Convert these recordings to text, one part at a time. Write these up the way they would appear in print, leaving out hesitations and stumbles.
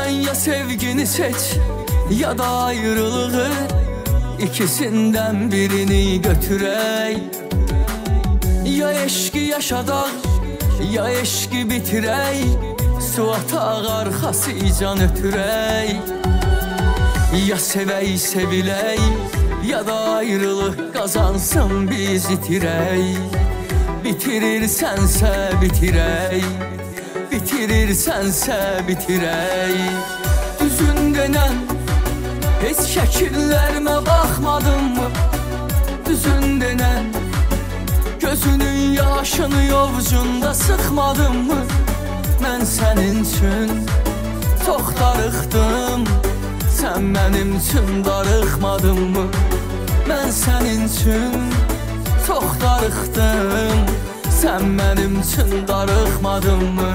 Sen ya sevgini seç ya da ayrılığı, İkisinden birini götürey. Ya eşki yaşadak ya eşki bitirey, su ataq arxası can ötürey. Ya sevey seviley ya da ayrılıq qazansın biz itirey. Bitirirsənsə bitirey, bitirirsənsə bitirey. Düzün denən heç şəkillərimə baxmadın mı? Düzün denən gözünün yaşını yovcunda sıxmadın mı? Mən sənin üçün çox darıxdım, sən mənim üçün darıxmadın mı? Mən sənin üçün çox darıxdım, sən mənim üçün darıxmadın mı?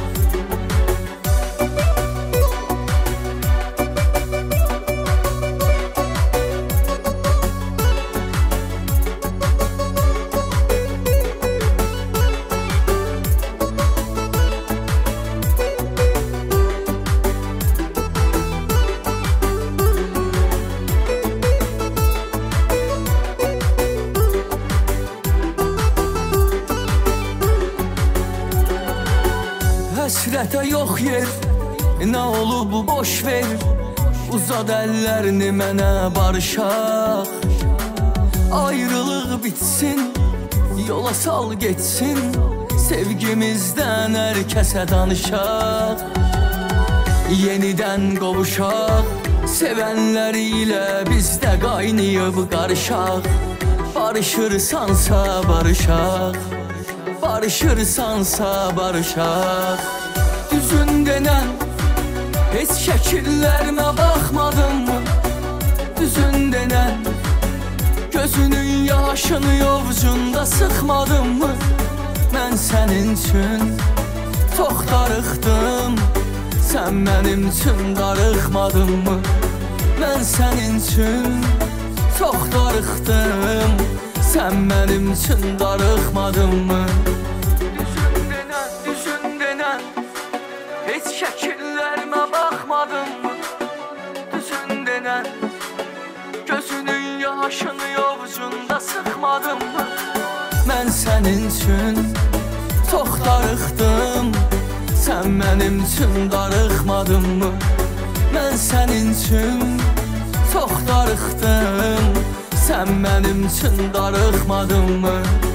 Həsrətə yox yer, nə olub boş ver. Uzad əllərini mənə barışaq. Ayrılıq bitsin, yola sal geçsin, sevgimizdən hər kəsə danışaq. Yenidən qovuşaq, sevənləri ilə biz də qaynayıb qarışaq. Barışırsansa barışaq, barışırsansa barışaq. Düzün denən heç şəkillərimə baxmadın mı? Düzün denən gözünün yaşını yovcunda sıxmadın mı? Mən sənin üçün çox darıxdım, sən mənim üçün darıxmadın mı? Mən sənin üçün çox darıxdım, sən mənim üçün darıxmadın mı? Düzün denən heç şəkillərimə baxmadın mı? Düzün denən gözünün yaşını yovcunda sıxmadın mı? Mən sənin üçün çox darıxdım, sən mənim üçün darıxmadın mı? Mən sənin üçün çox darıxdım, sən mənim üçün darıxmadın mı?